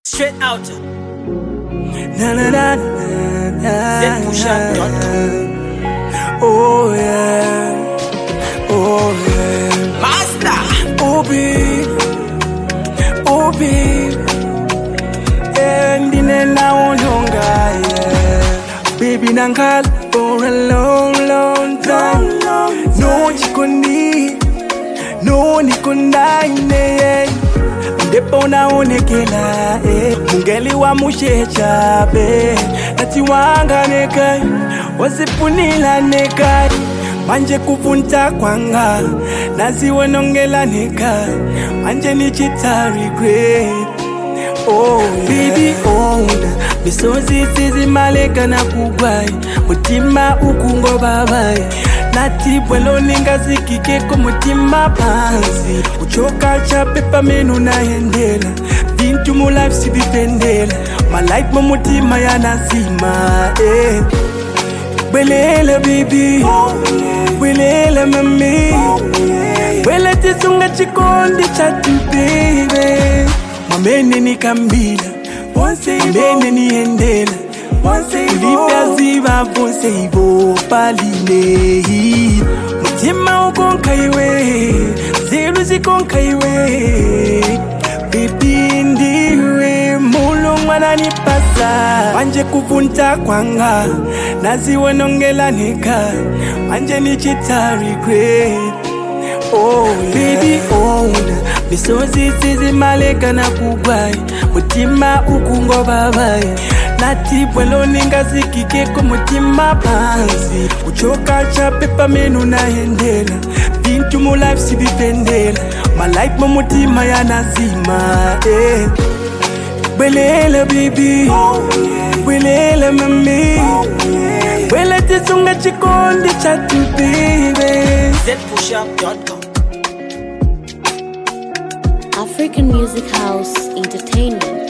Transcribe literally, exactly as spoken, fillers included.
Straight out. Na na na na na. Zen Pusha dot com. Oh yeah, oh yeah. Master. Oh babe, oh babe. Endine na ononga yeah. Baby nankal for a long, long time. No chikondi, no nikondaine. Ndipo naonekela eh. Mungeli wa mushecha be nati wanga nekai wasipunila nekai manje kuvunta kwanga naziwe nongela nekai manje ni chita regret. Oh yeah. Baby ona misozi sizi maleka na kugwai mutima ukungo babai nati bwelo ninga zikike ko mutima panzi uchoka cha pepa menu na hendela bintu mu life si bipendela my life mo mutima ya nazima eh belela baby belela mami bele tisunga chikondi cha tu baby mamene ni kambila mamene ni hendela ulipya ziva vonse ivo paline mutima ukonka iwe zilu zikonka iwe bibi ndiwe mulungu ananipasa manje kuvunta kwanga naziwe nongela nika manje nichita regret. Oh yeah. Baby ona misozi sizi maleka na kugwai mutima ukungo babai nati bwelo ninga zikike ko mutima panzi uchoka cha pepa menu na hendela bintu mu life si bipendela my life mo mutima ya nazima eh belela baby belela mami bele tisunga chikondi cha tu baby. Zen Pusha dot com. African Music House Entertainment.